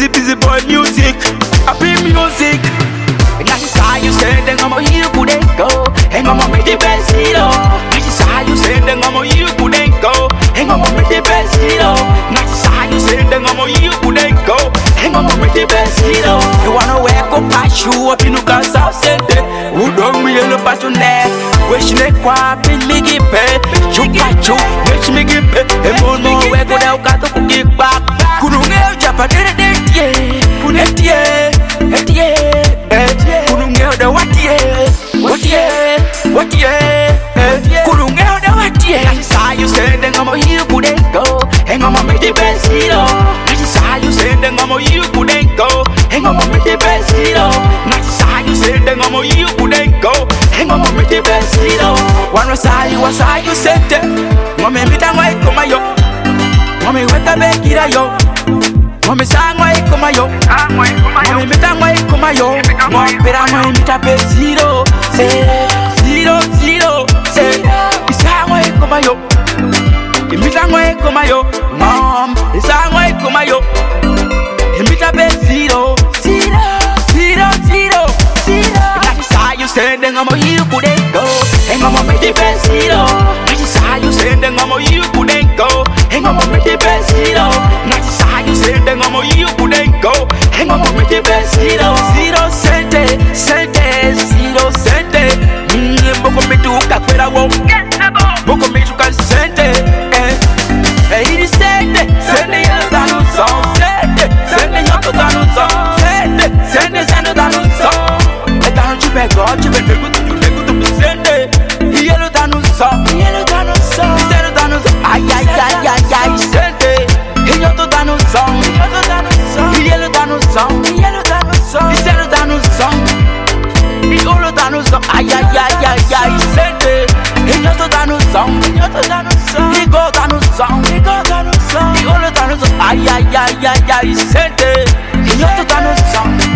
busy boy music. Happy music. Now she saw you say then I'm a you couldn't go. Hang on with the best hero. Now she saw you say then I'm a you couldn't go. Hang on with the best hero. Now she saw you say then I'm a you couldn't go. Hang on with the best hero. You wanna wear go pass you up in the car South Center. Who don't really know about your neck? Wish me qua pin me give pay. Chupa chu, wish me give pay. And more we go down got to give back. Couldn't get Japan did it, Punet ye, couldn't get the what ye, couldn't get the what ye. I saw you say then I'm a you couldn't go. Hang on with the best hero. I saw you say then I'm a you couldn't go. Hang on with the best hero. I saw you say then I'm a you couldn't go. Hang on with the best hero. One was I you said that. Mommy, me down like come yo. Mommy, what the back yo. Mommy, sang like come yo. Mommy, me down like come yo. Mommy, but I'm in the best hero. Say 0-0. Say, it's sang like come yo. Me down like come yo. Mom, it's sang like come yo. Me the best 0-0. You said then I'm a you couldn't go. Hang on with the best hero. I saw you said then I'm a you couldn't go. Hang on with the best hero. I saw you said then I'm a you couldn't go. Hang on with the best hero. 0 cente. Boko me tu kakwera wo. Boko me tu kan cente. Hey, sente yelo danu song. Sente nyoto danu song. Sente danu song. God, you better go to be sent. Yellow Danusa, ay, sent. Yellow Danusa, yellow Danusa, yellow Danusa, ay, sent. Yellow Danusa, yellow Danusa, ay, sent. Yellow Danusa.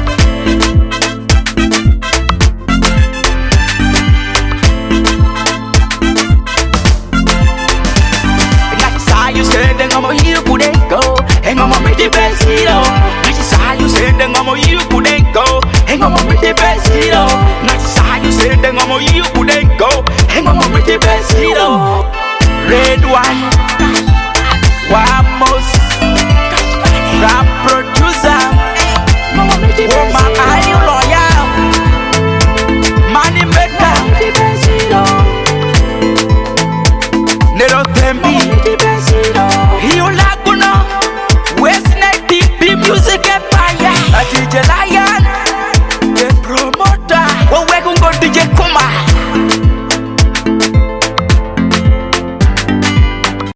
You couldn't go. Hang on with the best hero. I saw you say then I'm a you couldn't go. Hang on with the best hero. I saw you say then I'm a you couldn't go. Hang on with the best hero. Red one, Wamos, rap producer, woman are you loyal? Money maker, Nero Tembi. Music empire, a DJ Lion, the promoter. Well, we're gonna go DJ